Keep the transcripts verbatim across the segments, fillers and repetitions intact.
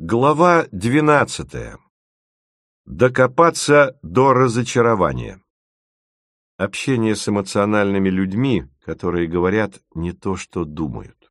Глава двенадцатая. Докопаться до разочарования. Общение с эмоциональными людьми, которые говорят не то, что думают.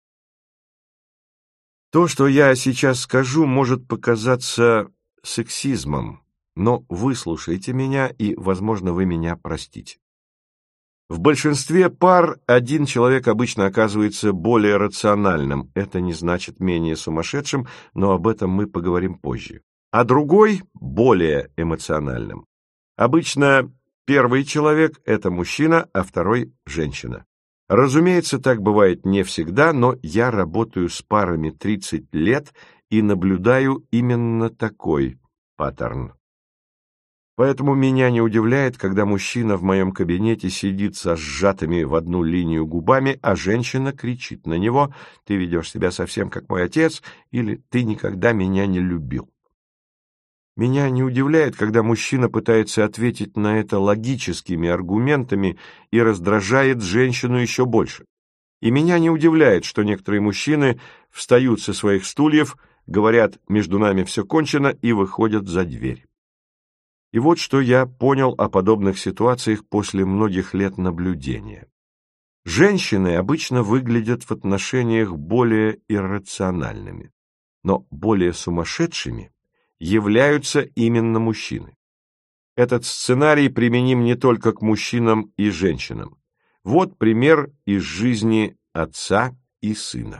То, что я сейчас скажу, может показаться сексизмом, но выслушайте меня, и, возможно, вы меня простите. В большинстве пар один человек обычно оказывается более рациональным, это не значит менее сумасшедшим, но об этом мы поговорим позже, а другой – более эмоциональным. Обычно первый человек – это мужчина, а второй – женщина. Разумеется, так бывает не всегда, но я работаю с парами тридцать лет и наблюдаю именно такой паттерн. Поэтому меня не удивляет, когда мужчина в моем кабинете сидит со сжатыми в одну линию губами, а женщина кричит на него: «Ты ведешь себя совсем как мой отец» или «Ты никогда меня не любил». Меня не удивляет, когда мужчина пытается ответить на это логическими аргументами и раздражает женщину еще больше. И меня не удивляет, что некоторые мужчины встают со своих стульев, говорят «между нами все кончено» и выходят за дверь. И вот что я понял о подобных ситуациях после многих лет наблюдения. Женщины обычно выглядят в отношениях более иррациональными, но более сумасшедшими являются именно мужчины. Этот сценарий применим не только к мужчинам и женщинам. Вот пример из жизни отца и сына.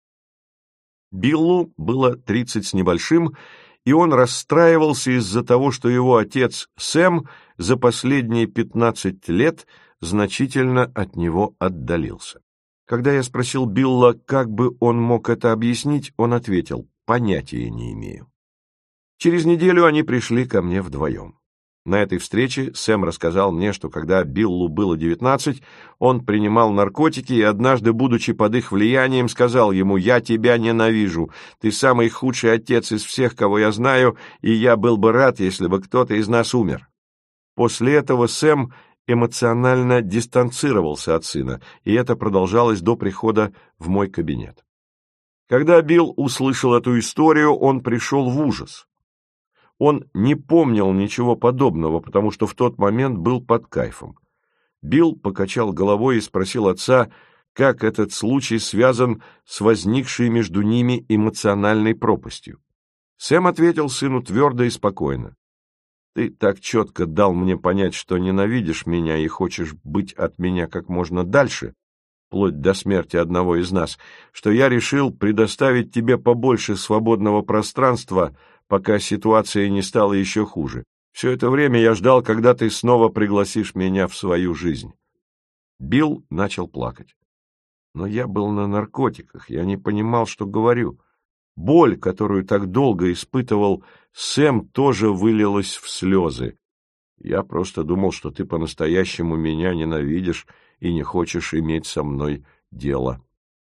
Биллу было тридцать с небольшим, и он расстраивался из-за того, что его отец Сэм за последние пятнадцать лет значительно от него отдалился. Когда я спросил Билла, как бы он мог это объяснить, он ответил: «Понятия не имею». Через неделю они пришли ко мне вдвоем. На этой встрече Сэм рассказал мне, что когда Биллу было девятнадцать, он принимал наркотики и однажды, будучи под их влиянием, сказал ему: «Я тебя ненавижу, ты самый худший отец из всех, кого я знаю, и я был бы рад, если бы кто-то из нас умер». После этого Сэм эмоционально дистанцировался от сына, и это продолжалось до прихода в мой кабинет. Когда Билл услышал эту историю, он пришел в ужас. Он не помнил ничего подобного, потому что в тот момент был под кайфом. Билл покачал головой и спросил отца, как этот случай связан с возникшей между ними эмоциональной пропастью. Сэм ответил сыну твердо и спокойно: «Ты так четко дал мне понять, что ненавидишь меня и хочешь быть от меня как можно дальше, вплоть до смерти одного из нас, что я решил предоставить тебе побольше свободного пространства, пока ситуация не стала еще хуже. Все это время я ждал, когда ты снова пригласишь меня в свою жизнь». Билл начал плакать. Но я был на наркотиках, я не понимал, что говорю. Боль, которую так долго испытывал Сэм, тоже вылилась в слезы. Я просто думал, что ты по-настоящему меня ненавидишь и не хочешь иметь со мной дело.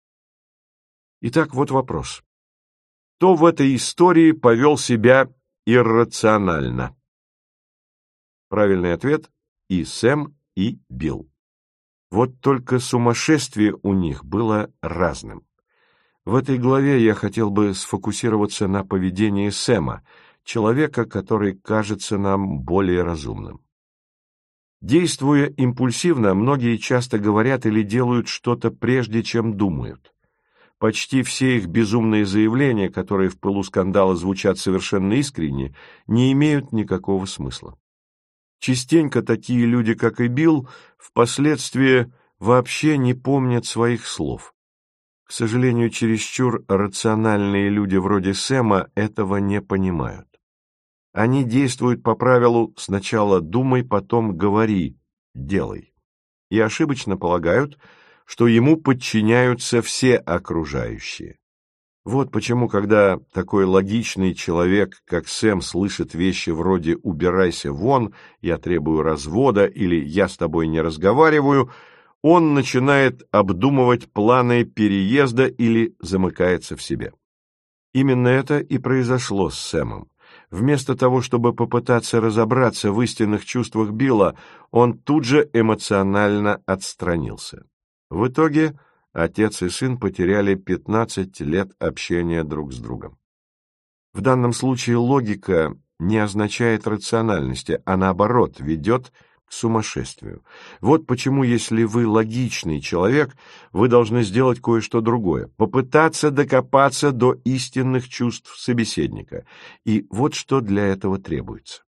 Итак, вот вопрос. Кто в этой истории повел себя иррационально? Правильный ответ – и Сэм, и Билл. Вот только сумасшествие у них было разным. В этой главе я хотел бы сфокусироваться на поведении Сэма, человека, который кажется нам более разумным. Действуя импульсивно, многие часто говорят или делают что-то прежде, чем думают. Почти все их безумные заявления, которые в пылу скандала звучат совершенно искренне, не имеют никакого смысла. Частенько такие люди, как и Билл, впоследствии вообще не помнят своих слов. К сожалению, чересчур рациональные люди вроде Сэма этого не понимают. Они действуют по правилу «сначала думай, потом говори, делай», и ошибочно полагают, что ему подчиняются все окружающие. Вот почему, когда такой логичный человек, как Сэм, слышит вещи вроде «убирайся вон», «я требую развода» или «я с тобой не разговариваю», он начинает обдумывать планы переезда или замыкается в себе. Именно это и произошло с Сэмом. Вместо того, чтобы попытаться разобраться в истинных чувствах Билла, он тут же эмоционально отстранился. В итоге отец и сын потеряли пятнадцать лет общения друг с другом. В данном случае логика не означает рациональности, а наоборот ведет к сумасшествию. Вот почему, если вы логичный человек, вы должны сделать кое-что другое, попытаться докопаться до истинных чувств собеседника. И вот что для этого требуется.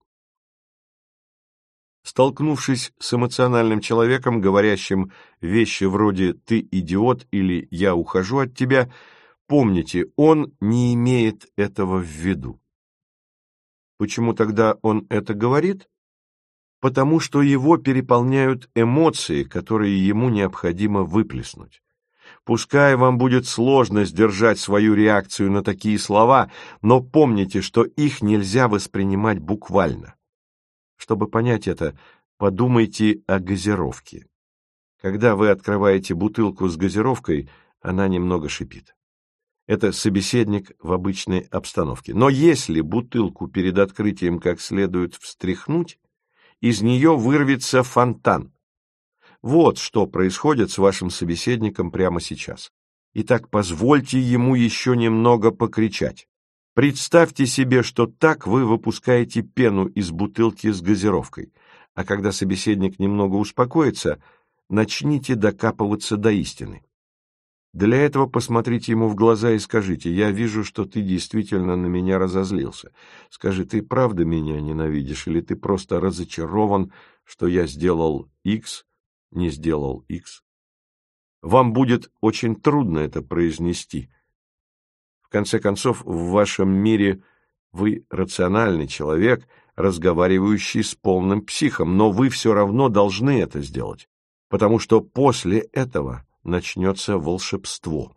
Столкнувшись с эмоциональным человеком, говорящим вещи вроде «ты идиот» или «я ухожу от тебя», помните, он не имеет этого в виду. Почему тогда он это говорит? Потому что его переполняют эмоции, которые ему необходимо выплеснуть. Пускай вам будет сложно сдержать свою реакцию на такие слова, но помните, что их нельзя воспринимать буквально. Чтобы понять это, подумайте о газировке. Когда вы открываете бутылку с газировкой, она немного шипит. Это собеседник в обычной обстановке. Но если бутылку перед открытием как следует встряхнуть, из нее вырвется фонтан. Вот что происходит с вашим собеседником прямо сейчас. Итак, позвольте ему еще немного покричать. Представьте себе, что так вы выпускаете пену из бутылки с газировкой, а когда собеседник немного успокоится, начните докапываться до истины. Для этого посмотрите ему в глаза и скажите: «Я вижу, что ты действительно на меня разозлился. Скажи, ты правда меня ненавидишь, или ты просто разочарован, что я сделал X, не сделал X?» Вам будет очень трудно это произнести. В конце концов, в вашем мире вы рациональный человек, разговаривающий с полным психом, но вы все равно должны это сделать, потому что после этого начнется волшебство.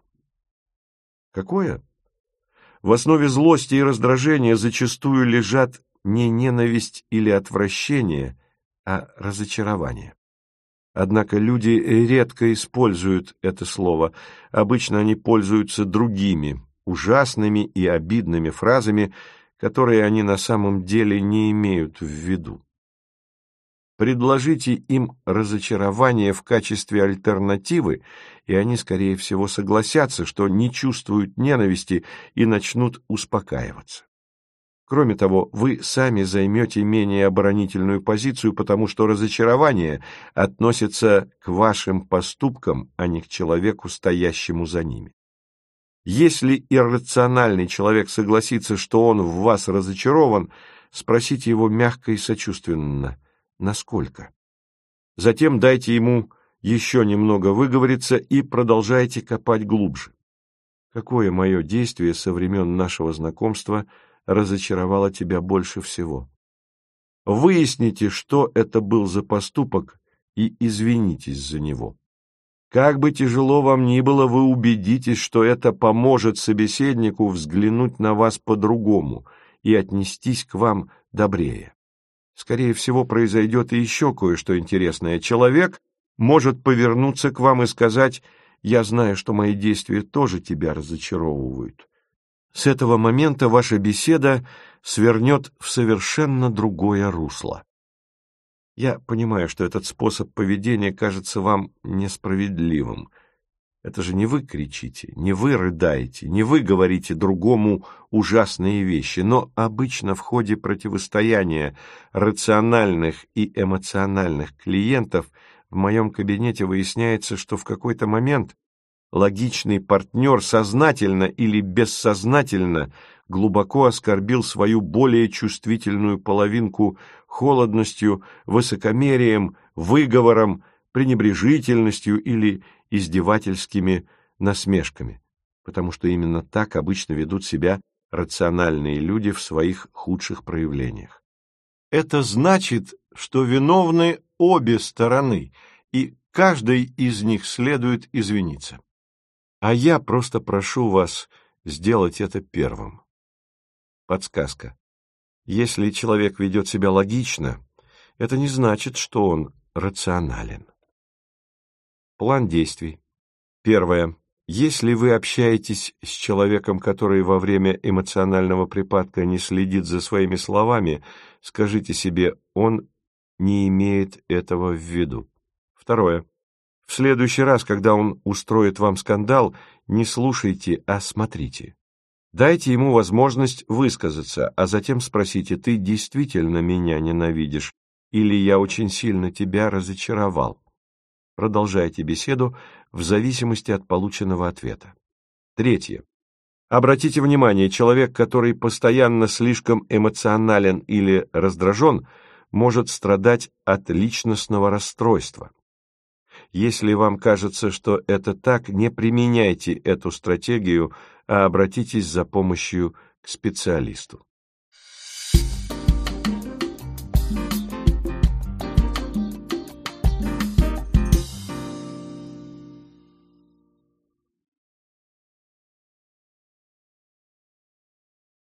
Какое? В основе злости и раздражения зачастую лежат не ненависть или отвращение, а разочарование. Однако люди редко используют это слово, обычно они пользуются другими, ужасными и обидными фразами, которые они на самом деле не имеют в виду. Предложите им разочарование в качестве альтернативы, и они, скорее всего, согласятся, что не чувствуют ненависти и начнут успокаиваться. Кроме того, вы сами займете менее оборонительную позицию, потому что разочарование относится к вашим поступкам, а не к человеку, стоящему за ними. Если иррациональный человек согласится, что он в вас разочарован, спросите его мягко и сочувственно: насколько? Затем дайте ему еще немного выговориться и продолжайте копать глубже. Какое мое действие со времен нашего знакомства разочаровало тебя больше всего? Выясните, что это был за поступок, и извинитесь за него. Как бы тяжело вам ни было, вы убедитесь, что это поможет собеседнику взглянуть на вас по-другому и отнестись к вам добрее. Скорее всего, произойдет и еще кое-что интересное. Человек может повернуться к вам и сказать: «Я знаю, что мои действия тоже тебя разочаровывают». С этого момента ваша беседа свернет в совершенно другое русло. Я понимаю, что этот способ поведения кажется вам несправедливым. Это же не вы кричите, не вы рыдаете, не вы говорите другому ужасные вещи, но обычно в ходе противостояния рациональных и эмоциональных клиентов в моем кабинете выясняется, что в какой-то момент логичный партнер сознательно или бессознательно глубоко оскорбил свою более чувствительную половинку холодностью, высокомерием, выговором, пренебрежительностью или издевательскими насмешками, потому что именно так обычно ведут себя рациональные люди в своих худших проявлениях. Это значит, что виновны обе стороны, и каждой из них следует извиниться. А я просто прошу вас сделать это первым. Подсказка. Если человек ведет себя логично, это не значит, что он рационален. План действий. Первое. Если вы общаетесь с человеком, который во время эмоционального припадка не следит за своими словами, скажите себе: он не имеет этого в виду. Второе. В следующий раз, когда он устроит вам скандал, не слушайте, а смотрите. Дайте ему возможность высказаться, а затем спросите: «Ты действительно меня ненавидишь, или я очень сильно тебя разочаровал?» Продолжайте беседу в зависимости от полученного ответа. Третье. Обратите внимание, человек, который постоянно слишком эмоционален или раздражен, может страдать от личностного расстройства. Если вам кажется, что это так, не применяйте эту стратегию, а обратитесь за помощью к специалисту.